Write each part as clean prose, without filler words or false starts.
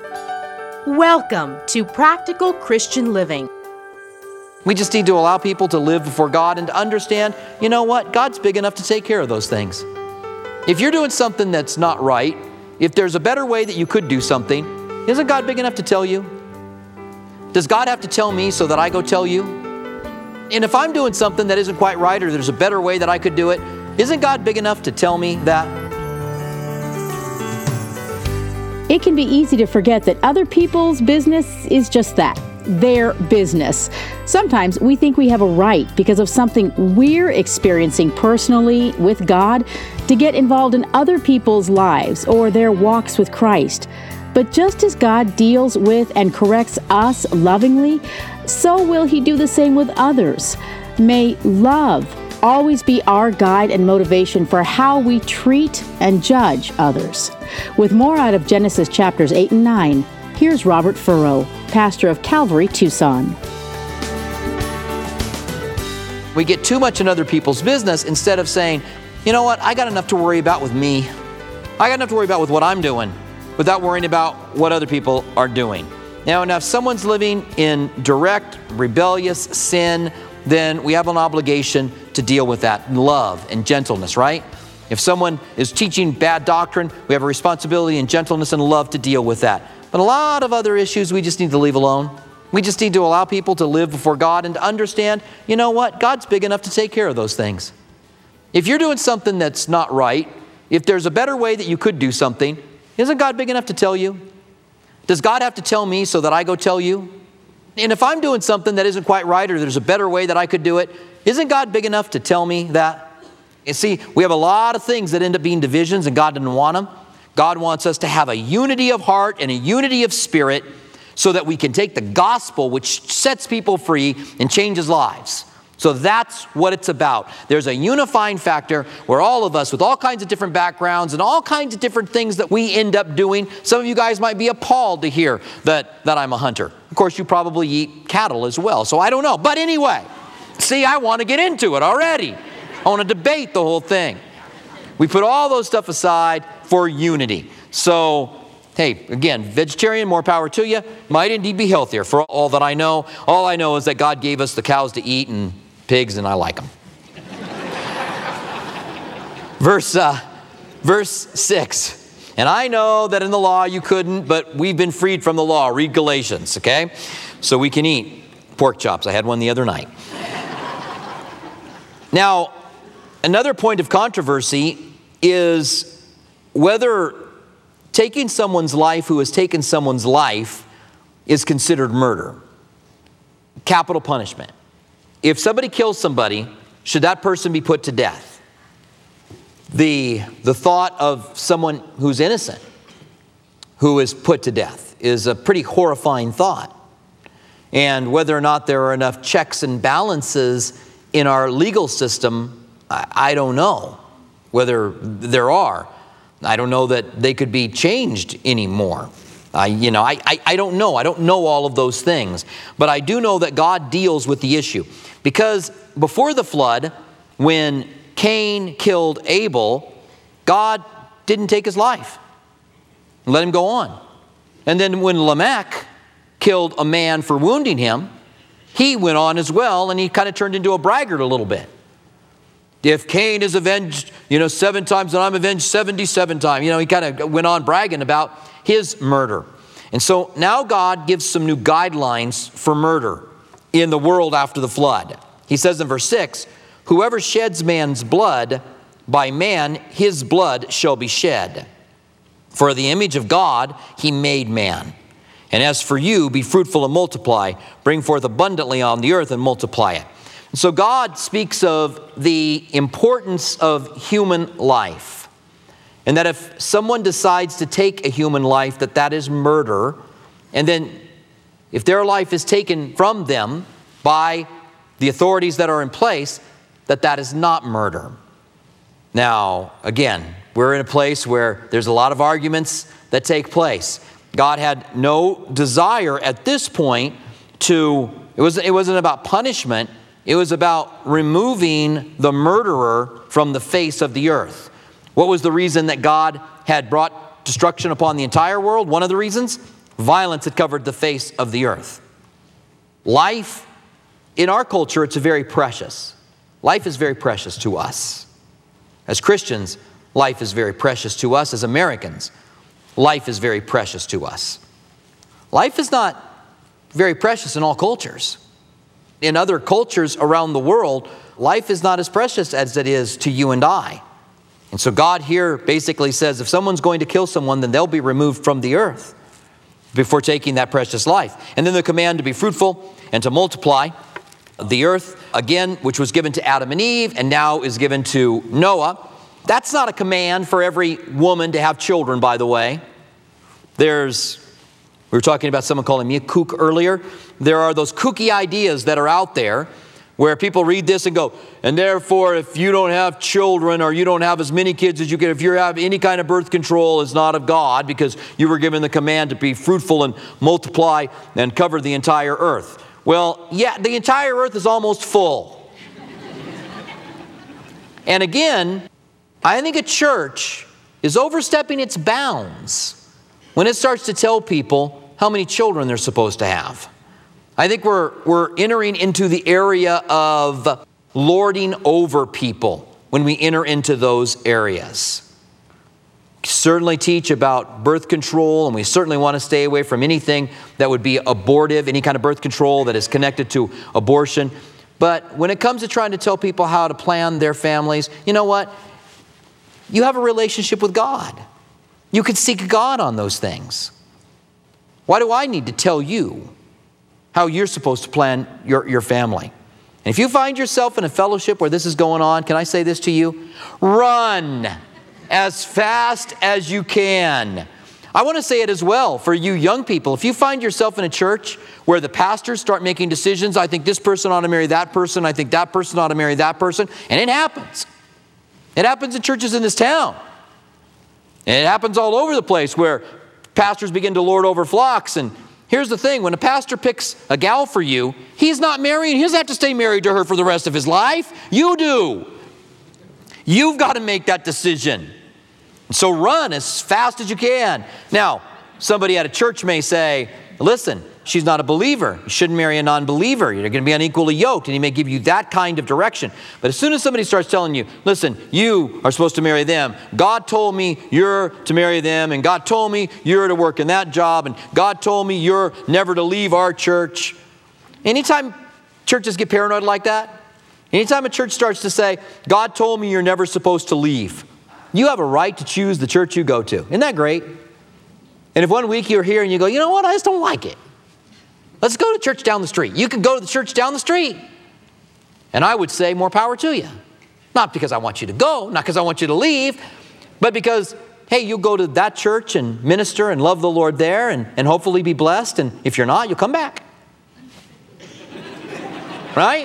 Welcome to Practical Christian Living. We just need to allow people to live before God and to understand, you know what? God's big enough to take care of those things. If you're doing something that's not right, if there's a better way that you could do something, isn't God big enough to tell you? Does God have to tell me so that I go tell you? And if I'm doing something that isn't quite right, or there's a better way that I could do it, isn't God big enough to tell me that? It can be easy to forget that other people's business is just that, their business. Sometimes we think we have a right, because of something we're experiencing personally with God, to get involved in other people's lives or their walks with Christ. But just as God deals with and corrects us lovingly, so will He do the same with others. May love always be our guide and motivation for how we treat and judge others. With more out of Genesis chapters 8 and 9, here's Robert Furrow, pastor of Calvary, Tucson. We get too much in other people's business instead of saying, you know what, I got enough to worry about with me. I got enough to worry about with what I'm doing without worrying about what other people are doing. Now, if someone's living in direct, rebellious sin, then we have an obligation to deal with that in love and gentleness, right? If someone is teaching bad doctrine, we have a responsibility in gentleness and love to deal with that. But a lot of other issues we just need to leave alone. We just need to allow people to live before God and to understand, you know what? God's big enough to take care of those things. If you're doing something that's not right, if there's a better way that you could do something, isn't God big enough to tell you? Does God have to tell me so that I go tell you? And if I'm doing something that isn't quite right, or there's a better way that I could do it, isn't God big enough to tell me that? You see, we have a lot of things that end up being divisions, and God didn't want them. God wants us to have a unity of heart and a unity of spirit so that we can take the gospel, which sets people free and changes lives. So that's what it's about. There's a unifying factor where all of us with all kinds of different backgrounds and all kinds of different things that we end up doing. Some of you guys might be appalled to hear that I'm a hunter. Of course, you probably eat cattle as well, so I don't know. But anyway, see, I want to get into it already. I want to debate the whole thing. We put all those stuff aside for unity. So, hey, again, vegetarian, more power to you. Might indeed be healthier for all that I know. All I know is that God gave us the cows to eat and pigs, and I like them. Verse 6. And I know that in the law you couldn't, but we've been freed from the law. Read Galatians, okay? So we can eat pork chops. I had one the other night. Now, another point of controversy is whether taking someone's life who has taken someone's life is considered murder. Capital punishment. If somebody kills somebody, should that person be put to death? The thought of someone who's innocent who is put to death is a pretty horrifying thought. And whether or not there are enough checks and balances in our legal system, I don't know whether there are. I don't know that they could be changed anymore. I don't know. I don't know all of those things. But I do know that God deals with the issue. Because before the flood, when Cain killed Abel, God didn't take his life. Let him go on. And then when Lamech killed a man for wounding him, he went on as well, and he kind of turned into a braggart a little bit. If Cain is avenged, 7 times, then I'm avenged 77 times. He kind of went on bragging about his murder. And so now God gives some new guidelines for murder in the world after the flood. He says in verse 6, whoever sheds man's blood, by man his blood shall be shed. For the image of God he made man. And as for you, be fruitful and multiply, bring forth abundantly on the earth and multiply it. And so God speaks of the importance of human life. And that if someone decides to take a human life, that is murder. And then if their life is taken from them by the authorities that are in place, that is not murder. Now, again, we're in a place where there's a lot of arguments that take place. God had no desire at this point it wasn't about punishment. It was about removing the murderer from the face of the earth. What was the reason that God had brought destruction upon the entire world? One of the reasons? Violence had covered the face of the earth. Life, in our culture, it's very precious. Life is very precious to us. As Christians, life is very precious to us. As Americans, life is very precious to us. Life is not very precious in all cultures. In other cultures around the world, life is not as precious as it is to you and I. And so God here basically says if someone's going to kill someone, then they'll be removed from the earth before taking that precious life. And then the command to be fruitful and to multiply the earth, again, which was given to Adam and Eve and now is given to Noah. That's not a command for every woman to have children, by the way. We were talking about someone calling me a kook earlier. There are those kooky ideas that are out there where people read this and go, and therefore if you don't have children or you don't have as many kids as you can, if you have any kind of birth control, it's not of God because you were given the command to be fruitful and multiply and cover the entire earth. Well, yeah, the entire earth is almost full. And again, I think a church is overstepping its bounds when it starts to tell people how many children they're supposed to have. I think we're entering into the area of lording over people when we enter into those areas. We certainly teach about birth control, and we certainly want to stay away from anything that would be abortive, any kind of birth control that is connected to abortion. But when it comes to trying to tell people how to plan their families, you know what? You have a relationship with God. You can seek God on those things. Why do I need to tell you how you're supposed to plan your family? And if you find yourself in a fellowship where this is going on, can I say this to you? Run as fast as you can. I want to say it as well for you young people. If you find yourself in a church where the pastors start making decisions, I think this person ought to marry that person, I think that person ought to marry that person, and it happens. It happens in churches in this town. And it happens all over the place where pastors begin to lord over flocks. And here's the thing, when a pastor picks a gal for you, he's not married. He doesn't have to stay married to her for the rest of his life. You do. You've got to make that decision. So run as fast as you can. Now, somebody at a church may say, listen, she's not a believer. You shouldn't marry a non-believer. You're going to be unequally yoked, and he may give you that kind of direction. But as soon as somebody starts telling you, listen, you are supposed to marry them. God told me you're to marry them, and God told me you're to work in that job, and God told me you're never to leave our church. Anytime churches get paranoid like that, anytime a church starts to say, God told me you're never supposed to leave, you have a right to choose the church you go to. Isn't that great? And if one week you're here and you go, you know what, I just don't like it. Let's go to church down the street. You can go to the church down the street. And I would say more power to you. Not because I want you to go, not because I want you to leave, but because, hey, you'll go to that church and minister and love the Lord there and hopefully be blessed. And if you're not, you'll come back. Right?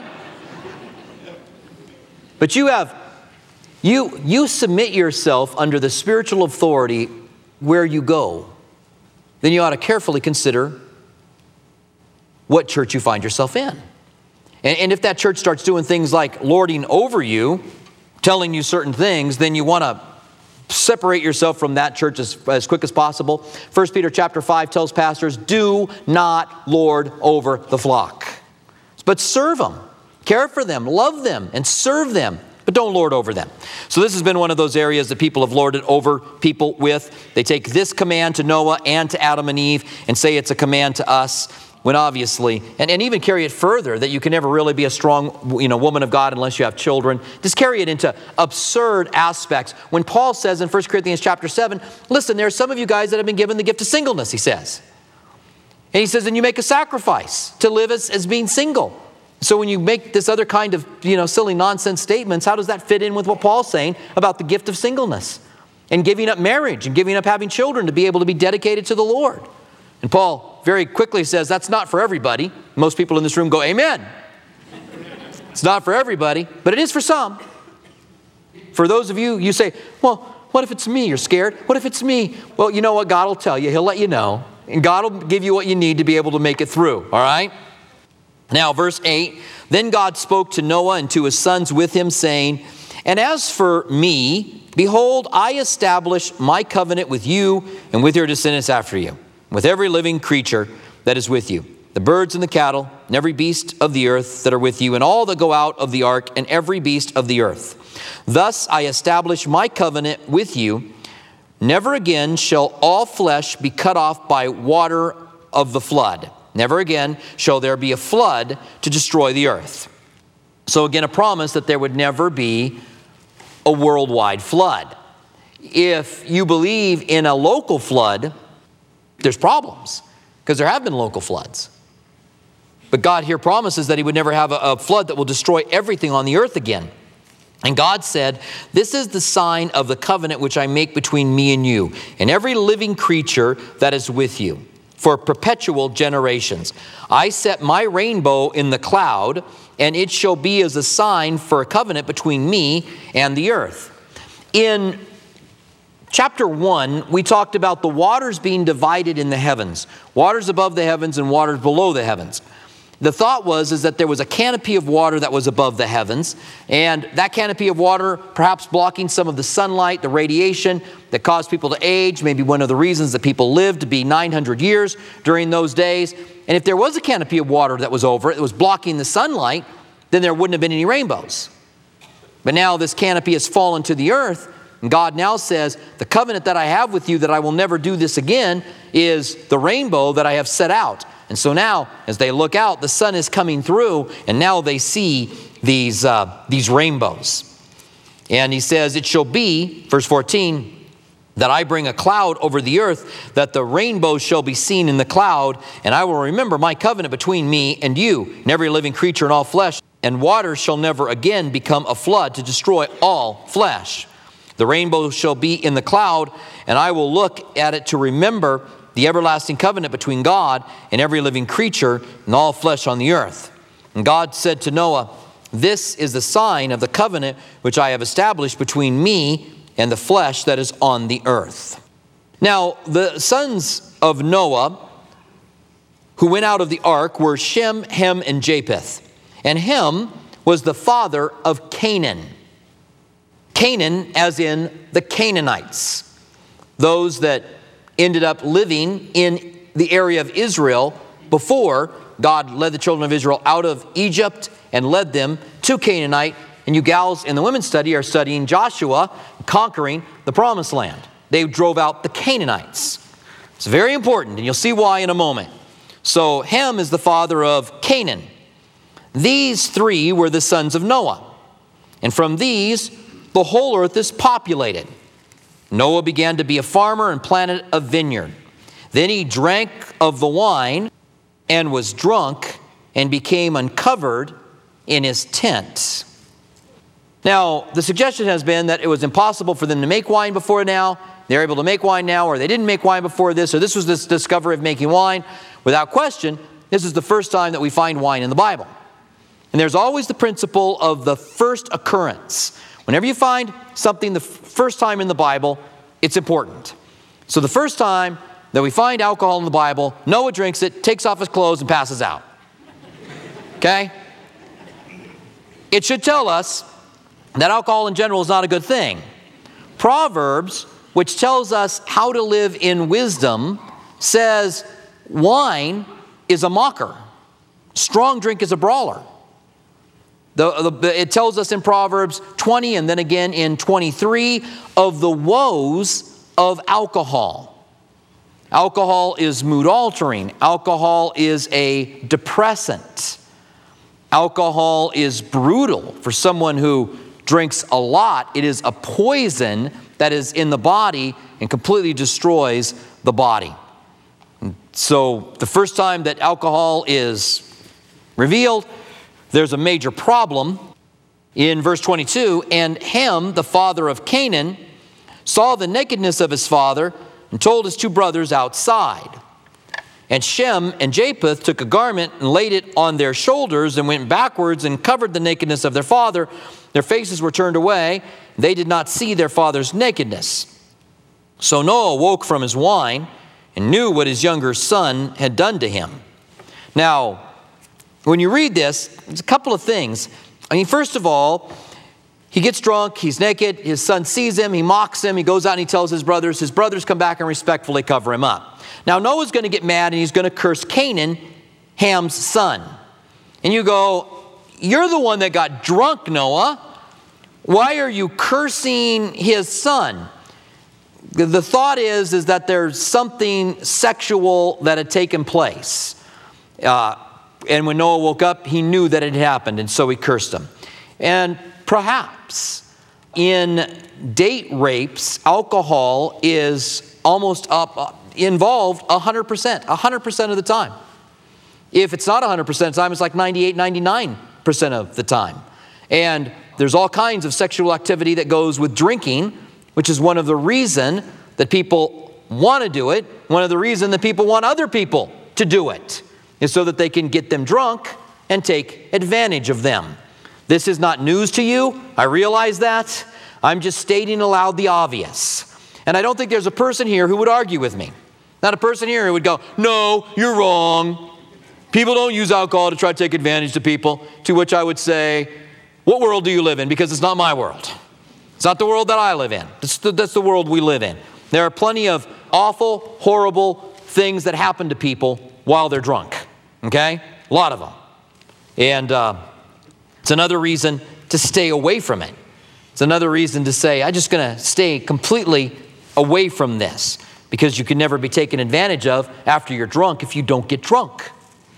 But you submit yourself under the spiritual authority where you go. Then you ought to carefully consider what church you find yourself in. And if that church starts doing things like lording over you, telling you certain things, then you want to separate yourself from that church as quick as possible. 1 Peter chapter 5 tells pastors, do not lord over the flock, but serve them, care for them, love them, and serve them. But don't lord over them. So this has been one of those areas that people have lorded over people with. They take this command to Noah and to Adam and Eve and say it's a command to us, when obviously, and even carry it further, that you can never really be a strong woman of God unless you have children. Just carry it into absurd aspects. When Paul says in 1 Corinthians chapter 7, listen, there are some of you guys that have been given the gift of singleness, he says. And he says, and you make a sacrifice to live as being single. So when you make this other kind of, silly nonsense statements, how does that fit in with what Paul's saying about the gift of singleness and giving up marriage and giving up having children to be able to be dedicated to the Lord? And Paul very quickly says that's not for everybody. Most people in this room go, amen. It's not for everybody, but it is for some. For those of you say, well, what if it's me? You're scared. What if it's me? Well, you know what? God will tell you. He'll let you know. And God will give you what you need to be able to make it through. All right? Now, verse 8, then God spoke to Noah and to his sons with him, saying, and as for me, behold, I establish my covenant with you and with your descendants after you. with every living creature that is with you, the birds and the cattle, and every beast of the earth that are with you, and all that go out of the ark, and every beast of the earth. Thus I establish my covenant with you. Never again shall all flesh be cut off by water of the flood. Never again shall there be a flood to destroy the earth. So again, a promise that there would never be a worldwide flood. If you believe in a local flood, there's problems, because there have been local floods. But God here promises that he would never have a flood that will destroy everything on the earth again. And God said, this is the sign of the covenant which I make between me and you, and every living creature that is with you, for perpetual generations. I set my rainbow in the cloud, and it shall be as a sign for a covenant between me and the earth. In chapter 1, we talked about the waters being divided in the heavens. Waters above the heavens and waters below the heavens. The thought was that there was a canopy of water that was above the heavens, and that canopy of water perhaps blocking some of the sunlight, the radiation that caused people to age, maybe one of the reasons that people lived to be 900 years during those days. And if there was a canopy of water that was over it, that was blocking the sunlight, then there wouldn't have been any rainbows. But now this canopy has fallen to the earth, and God now says, the covenant that I have with you that I will never do this again is the rainbow that I have set out. And so now, as they look out, the sun is coming through, and now they see these rainbows. And he says, it shall be, verse 14, that I bring a cloud over the earth, that the rainbow shall be seen in the cloud, and I will remember my covenant between me and you, and every living creature and all flesh, and water shall never again become a flood to destroy all flesh. The rainbow shall be in the cloud, and I will look at it to remember the everlasting covenant between God and every living creature and all flesh on the earth. And God said to Noah, this is the sign of the covenant which I have established between me and the flesh that is on the earth. Now, the sons of Noah who went out of the ark were Shem, Ham, and Japheth. And Ham was the father of Canaan. Canaan as in the Canaanites, those that ended up living in the area of Israel before God led the children of Israel out of Egypt and led them to Canaanite. And you gals in the women's study are studying Joshua conquering the promised land. They drove out the Canaanites. It's very important, and you'll see why in a moment. So Ham is the father of Canaan. These three were the sons of Noah. And from these, the whole earth is populated. Noah began to be a farmer and planted a vineyard. Then he drank of the wine and was drunk and became uncovered in his tent. Now, the suggestion has been that it was impossible for them to make wine before now. They're able to make wine now, or they didn't make wine before this, or this was this discovery of making wine. Without question, this is the first time that we find wine in the Bible. And there's always the principle of the first occurrence. Whenever you find something the first time in the Bible, it's important. So the first time that we find alcohol in the Bible, Noah drinks it, takes off his clothes, and passes out. Okay? It should tell us that alcohol in general is not a good thing. Proverbs, which tells us how to live in wisdom, says wine is a mocker. Strong drink is a brawler. It tells us in Proverbs 20 and then again in 23 of the woes of alcohol. Alcohol is mood altering. Alcohol is a depressant. Alcohol is brutal for someone who drinks a lot. It is a poison that is in the body and completely destroys the body. So the first time that alcohol is revealed, there's a major problem. In verse 22, and Ham, the father of Canaan, saw the nakedness of his father and told his two brothers outside. And Shem and Japheth took a garment and laid it on their shoulders and went backwards and covered the nakedness of their father. Their faces were turned away. They did not see their father's nakedness. So Noah woke from his wine and knew what his younger son had done to him. Now, when you read this, there's a couple of things. I mean, first of all, He gets drunk, he's naked, his son sees him, he mocks him, he goes out and he tells his brothers come back and respectfully cover him up. Now Noah's going to get mad and he's going to curse Canaan, Ham's son. And you go, you're the one that got drunk, Noah. Why are you cursing his son? The thought is that there's something sexual that had taken place. And when Noah woke up, he knew that it had happened, and so he cursed him. And perhaps in date rapes, alcohol is almost involved 100% of the time. If it's not 100% of the time, it's like 98, 99% of the time. And there's all kinds of sexual activity that goes with drinking, which is one of the reason that people want to do it. One of the reason that people want other people to do it is so that they can get them drunk and take advantage of them. This is not news to you. I realize that. I'm just stating aloud the obvious. And I don't think there's a person here who would argue with me. Not a person here who would go, no, you're wrong. People don't use alcohol to try to take advantage of people. To which I would say, what world do you live in? Because it's not my world. It's not the world that I live in. That's the world we live in. There are plenty of awful, horrible things that happen to people while they're drunk. Okay? A lot of them. And it's another reason to stay away from it. It's another reason to say, I'm just going to stay completely away from this, because you can never be taken advantage of after you're drunk if you don't get drunk.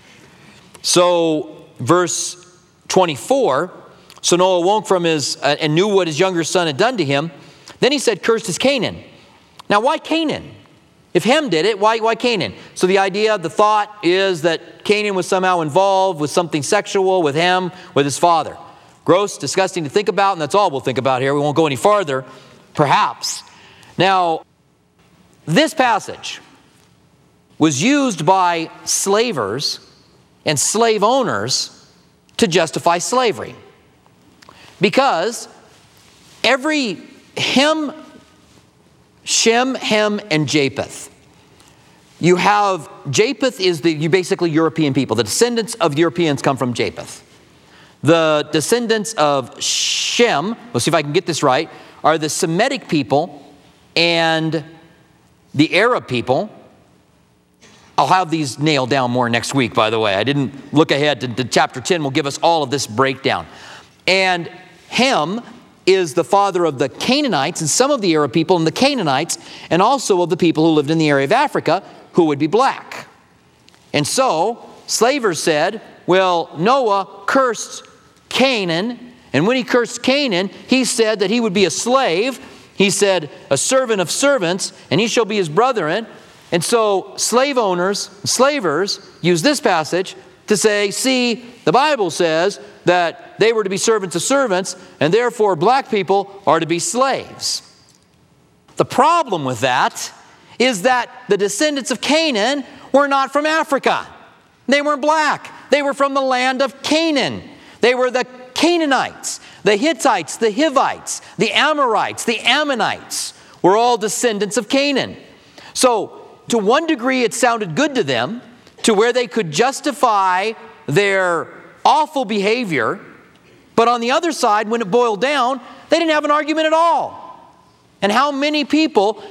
So, verse 24, so Noah awoke from and knew what his younger son had done to him. Then he said, cursed is Canaan. Now, why Canaan? If Ham did it, why Canaan? So the thought is that Canaan was somehow involved with something sexual with Ham, with his father. Gross, disgusting to think about, and that's all we'll think about here. We won't go any farther, perhaps. Now, this passage was used by slavers and slave owners to justify slavery. Because every Ham, Shem, Ham, and Japheth. You have, Japheth is basically European people. The descendants of Europeans come from Japheth. The descendants of Shem, let's see if I can get this right, are the Semitic people and the Arab people. I'll have these nailed down more next week, by the way. I didn't look ahead to chapter 10. Will give us all of this breakdown. And Ham is the father of the Canaanites and some of the Arab people and the Canaanites, and also of the people who lived in the area of Africa who would be black. And so slavers said, well, Noah cursed Canaan, and when he cursed Canaan, he said that he would be a slave. He said, a servant of servants, and he shall be his brethren. And so slave owners, slavers, use this passage to say, see, the Bible says that they were to be servants of servants, and therefore black people are to be slaves. The problem with that is that the descendants of Canaan were not from Africa. They weren't black. They were from the land of Canaan. They were the Canaanites, the Hittites, the Hivites, the Amorites, the Ammonites were all descendants of Canaan. So to one degree it sounded good to them, to where they could justify their awful behavior. But on the other side, when it boiled down, they didn't have an argument at all. And how many people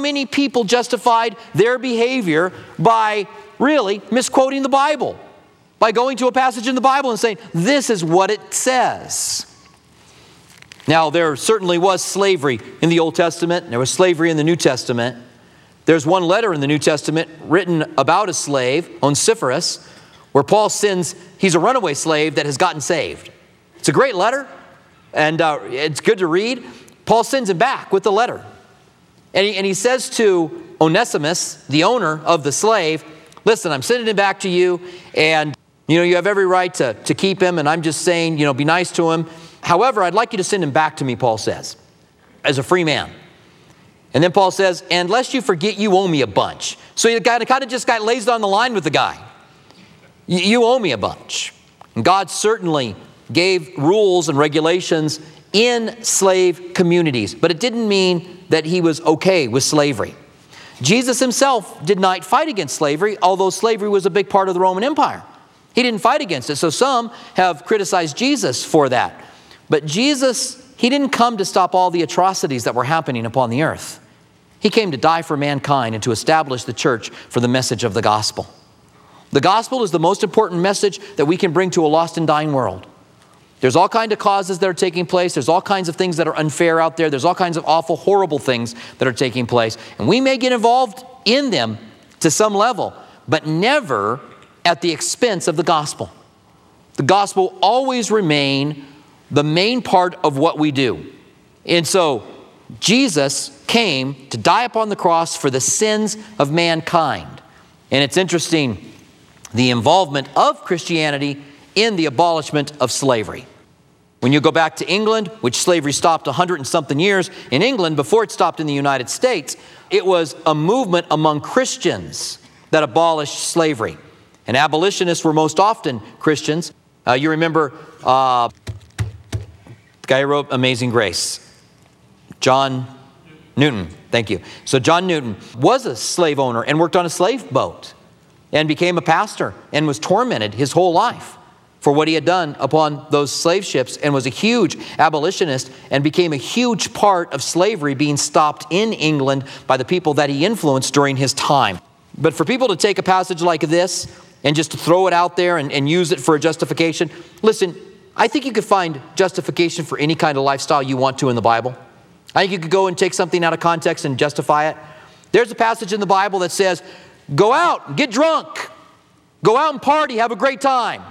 justified their behavior by really misquoting the Bible? By going to a passage in the Bible and saying, this is what it says. Now, there certainly was slavery in the Old Testament. There was slavery in the New Testament. There's one letter in the New Testament written about a slave, Onesiphorus, where Paul sends, he's a runaway slave that has gotten saved. It's a great letter, and it's good to read. Paul sends him back with the letter. And he says to Onesimus, the owner of the slave, listen, I'm sending him back to you, and you have every right to keep him, and I'm just saying, be nice to him. However, I'd like you to send him back to me, Paul says, as a free man. And then Paul says, and lest you forget, you owe me a bunch. So the guy kind of just lays it on the line with the guy. You owe me a bunch. And God certainly gave rules and regulations in slave communities, but it didn't mean that he was okay with slavery. Jesus himself did not fight against slavery, although slavery was a big part of the Roman Empire. He didn't fight against it. So some have criticized Jesus for that. But Jesus He didn't come to stop all the atrocities that were happening upon the earth. He came to die for mankind and to establish the church for the message of the gospel. The gospel is the most important message that we can bring to a lost and dying world. There's all kinds of causes that are taking place. There's all kinds of things that are unfair out there. There's all kinds of awful, horrible things that are taking place. And we may get involved in them to some level, but never at the expense of the gospel. The gospel will always remain the main part of what we do. And so Jesus came to die upon the cross for the sins of mankind. And it's interesting, the involvement of Christianity in the abolishment of slavery. When you go back to England, which slavery stopped 100 and something years in England before it stopped in the United States, it was a movement among Christians that abolished slavery. And abolitionists were most often Christians. You remember the guy who wrote Amazing Grace, John Newton. Thank you. So John Newton was a slave owner and worked on a slave boat and became a pastor and was tormented his whole life for what he had done upon those slave ships, and was a huge abolitionist and became a huge part of slavery being stopped in England by the people that he influenced during his time. But for people to take a passage like this and just to throw it out there and use it for a justification, listen, I think you could find justification for any kind of lifestyle you want to in the Bible. I think you could go and take something out of context and justify it. There's a passage in the Bible that says, go out, get drunk, go out and party, have a great time.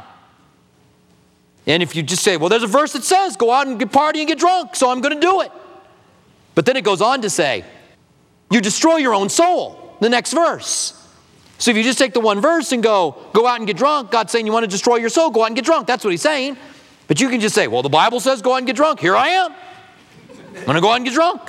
And if you just say, well, there's a verse that says, go out and get party and get drunk, so I'm going to do it. But then it goes on to say, you destroy your own soul, the next verse. So if you just take the one verse and go out and get drunk, God's saying you want to destroy your soul, go out and get drunk. That's what he's saying. But you can just say, well, the Bible says go out and get drunk. Here I am. I'm going to go out and get drunk.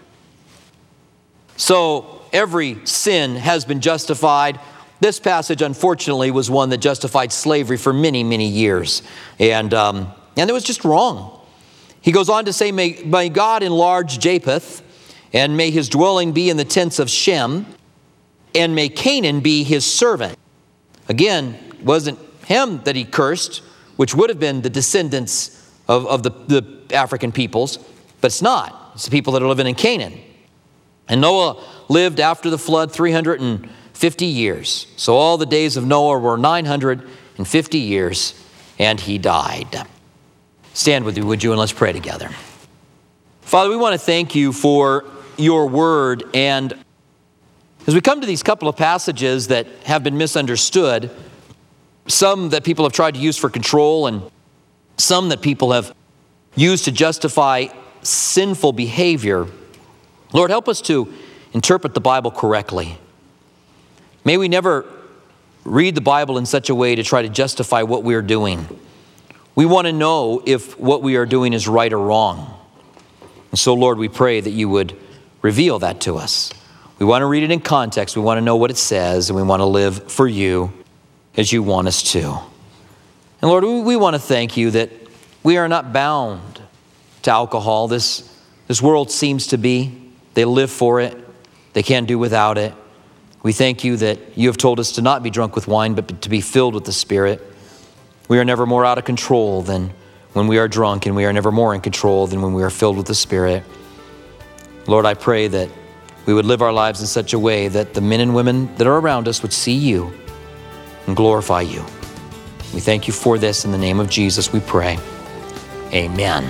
So every sin has been justified. This passage, unfortunately, was one that justified slavery for many, many years. And it was just wrong. He goes on to say, may God enlarge Japheth, and may his dwelling be in the tents of Shem, and may Canaan be his servant. Again, it wasn't him that he cursed, which would have been the descendants of the African peoples, but it's not. It's the people that are living in Canaan. And Noah lived after the flood 350 years. So all the days of Noah were 950 years, and he died. Stand with me, would you, and let's pray together. Father, we want to thank you for your word, and as we come to these couple of passages that have been misunderstood, some that people have tried to use for control, and some that people have used to justify sinful behavior, Lord, help us to interpret the Bible correctly. May we never read the Bible in such a way to try to justify what we are doing. We want to know if what we are doing is right or wrong. And so, Lord, we pray that you would reveal that to us. We want to read it in context. We want to know what it says, and we want to live for you as you want us to. And Lord, we want to thank you that we are not bound to alcohol. This world seems to be. They live for it. They can't do without it. We thank you that you have told us to not be drunk with wine, but to be filled with the Spirit. We are never more out of control than when we are drunk, and we are never more in control than when we are filled with the Spirit. Lord, I pray that we would live our lives in such a way that the men and women that are around us would see you and glorify you. We thank you for this. In the name of Jesus, we pray. Amen.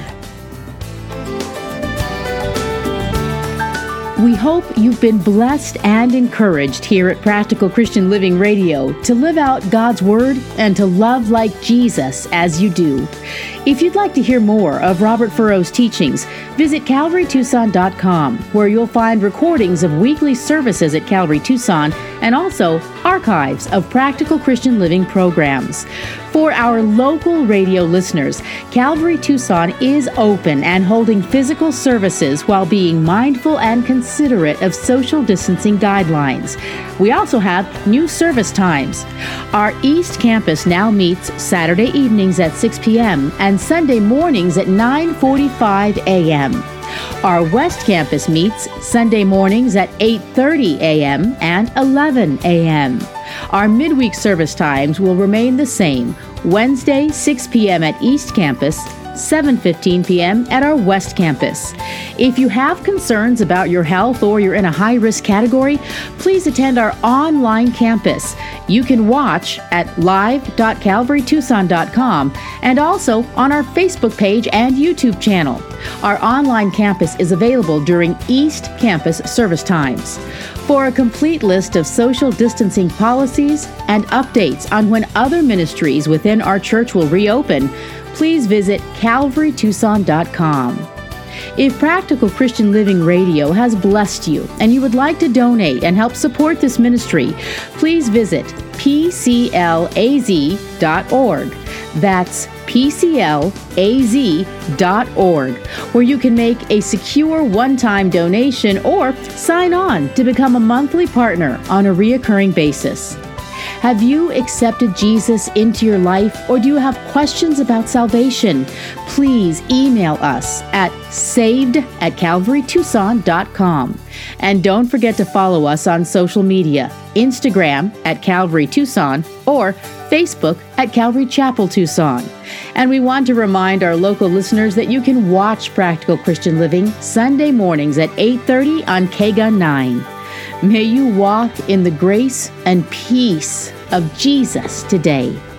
We hope you've been blessed and encouraged here at Practical Christian Living Radio to live out God's Word and to love like Jesus as you do. If you'd like to hear more of Robert Furrow's teachings, visit CalvaryTucson.com, where you'll find recordings of weekly services at Calvary Tucson and also archives of Practical Christian Living programs. For our local radio listeners, Calvary Tucson is open and holding physical services while being mindful and considerate of social distancing guidelines. We also have new service times. Our East Campus now meets Saturday evenings at 6 p.m. and Sunday mornings at 9:45 a.m. Our West Campus meets Sunday mornings at 8:30 a.m. and 11 a.m. Our midweek service times will remain the same. Wednesday, 6 p.m. at East Campus, 7:15 p.m. at our West Campus. If you have concerns about your health or you're in a high-risk category, please attend our online campus. You can watch at live.calvarytucson.com and also on our Facebook page and YouTube channel. Our online campus is available during East Campus service times. For a complete list of social distancing policies and updates on when other ministries within our church will reopen, please visit calvarytucson.com. If Practical Christian Living Radio has blessed you and you would like to donate and help support this ministry, please visit pclaz.org. That's pclaz.org, where you can make a secure one-time donation or sign on to become a monthly partner on a reoccurring basis. Have you accepted Jesus into your life, or do you have questions about salvation? Please email us at saved@calvarytucson.com. And don't forget to follow us on social media, Instagram at Calvary Tucson or Facebook at Calvary Chapel Tucson. And we want to remind our local listeners that you can watch Practical Christian Living Sunday mornings at 8:30 on KGUN 9. May you walk in the grace and peace of Jesus today.